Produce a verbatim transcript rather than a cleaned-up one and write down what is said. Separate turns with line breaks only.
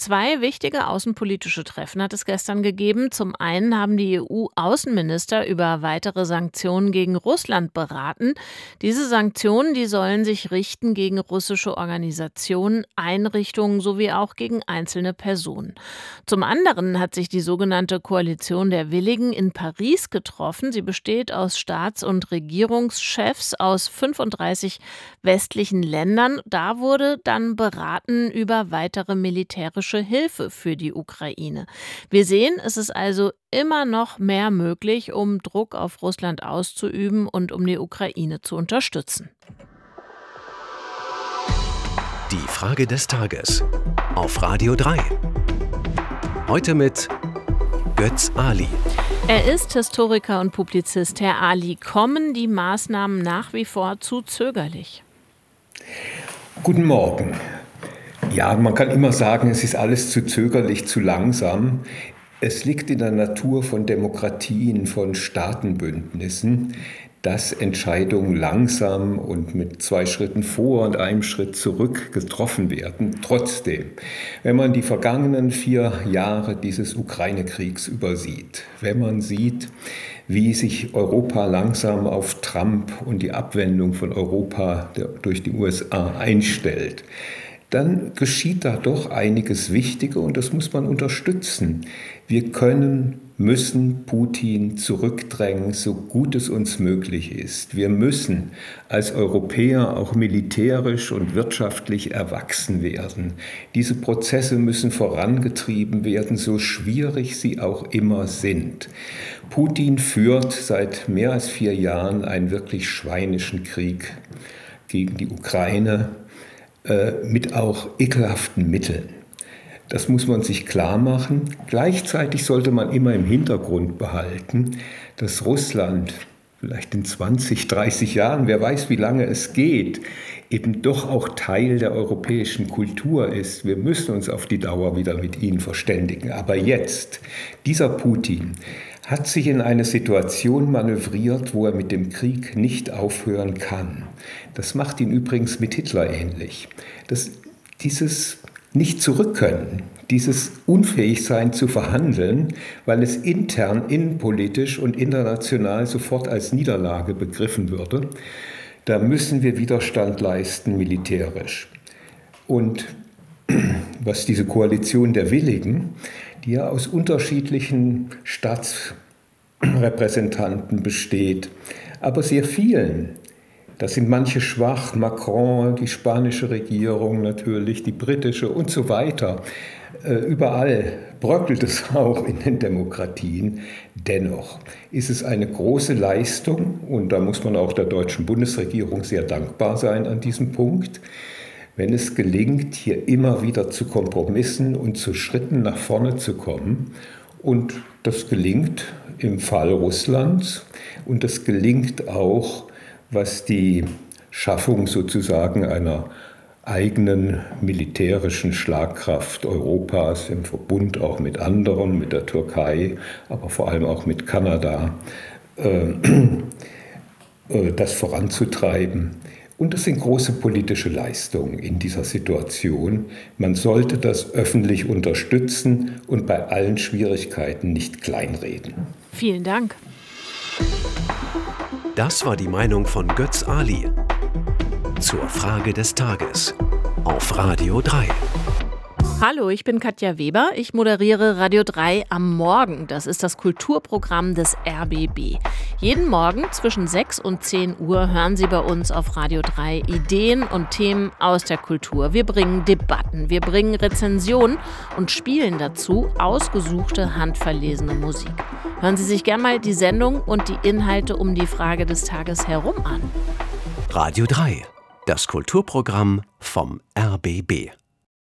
Zwei wichtige außenpolitische Treffen hat es gestern gegeben. Zum einen haben die E U-Außenminister über weitere Sanktionen gegen Russland beraten. Diese Sanktionen, die sollen sich richten gegen russische Organisationen, Einrichtungen sowie auch gegen einzelne Personen. Zum anderen hat sich die sogenannte Koalition der Willigen in Paris getroffen. Sie besteht aus Staats- und Regierungschefs aus fünfunddreißig westlichen Ländern. Da wurde dann beraten über weitere militärische Hilfe für die Ukraine. Wir sehen, es ist also immer noch mehr möglich, um Druck auf Russland auszuüben und um die Ukraine zu unterstützen.
Die Frage des Tages auf Radio drei. Heute mit Götz Ali.
Er ist Historiker und Publizist. Herr Ali, kommen die Maßnahmen nach wie vor zu zögerlich?
Guten Morgen. Ja, man kann immer sagen, es ist alles zu zögerlich, zu langsam. Es liegt in der Natur von Demokratien, von Staatenbündnissen, dass Entscheidungen langsam und mit zwei Schritten vor und einem Schritt zurück getroffen werden. Trotzdem, wenn man die vergangenen vier Jahre dieses Ukraine-Kriegs übersieht, wenn man sieht, wie sich Europa langsam auf Trump und die Abwendung von Europa durch die U S A einstellt, dann geschieht da doch einiges Wichtige und das muss man unterstützen. Wir können, müssen Putin zurückdrängen, so gut es uns möglich ist. Wir müssen als Europäer auch militärisch und wirtschaftlich erwachsen werden. Diese Prozesse müssen vorangetrieben werden, so schwierig sie auch immer sind. Putin führt seit mehr als vier Jahren einen wirklich schweinischen Krieg gegen die Ukraine, mit auch ekelhaften Mitteln. Das muss man sich klar machen. Gleichzeitig sollte man immer im Hintergrund behalten, dass Russland vielleicht in zwanzig, dreißig Jahren, wer weiß, wie lange es geht, eben doch auch Teil der europäischen Kultur ist. Wir müssen uns auf die Dauer wieder mit ihnen verständigen. Aber jetzt, dieser Putin hat sich in eine Situation manövriert, wo er mit dem Krieg nicht aufhören kann. Das macht ihn übrigens mit Hitler ähnlich. Das, dieses nicht zurückkönnen, dieses Unfähigsein zu verhandeln, weil es intern, innenpolitisch und international sofort als Niederlage begriffen würde, da müssen wir Widerstand leisten militärisch. Und was diese Koalition der Willigen, die ja aus unterschiedlichen Staatsrepräsentanten besteht, aber sehr vielen. Das sind manche schwach, Macron, die spanische Regierung natürlich, die britische und so weiter. Überall bröckelt es auch in den Demokratien. Dennoch ist es eine große Leistung, und da muss man auch der deutschen Bundesregierung sehr dankbar sein an diesem Punkt, wenn es gelingt, hier immer wieder zu Kompromissen und zu Schritten nach vorne zu kommen. Und das gelingt im Fall Russlands und das gelingt auch, was die Schaffung sozusagen einer eigenen militärischen Schlagkraft Europas im Verbund auch mit anderen, mit der Türkei, aber vor allem auch mit Kanada, äh, äh, das voranzutreiben. Und das sind große politische Leistungen in dieser Situation. Man sollte das öffentlich unterstützen und bei allen Schwierigkeiten nicht kleinreden.
Vielen Dank.
Das war die Meinung von Götz Ali zur Frage des Tages auf Radio drei.
Hallo, ich bin Katja Weber. Ich moderiere Radio drei am Morgen. Das ist das Kulturprogramm des R B B. Jeden Morgen zwischen sechs und zehn Uhr hören Sie bei uns auf Radio drei Ideen und Themen aus der Kultur. Wir bringen Debatten, wir bringen Rezensionen und spielen dazu ausgesuchte, handverlesene Musik. Hören Sie sich gern mal die Sendung und die Inhalte um die Frage des Tages herum an.
Radio drei, das Kulturprogramm vom R B B.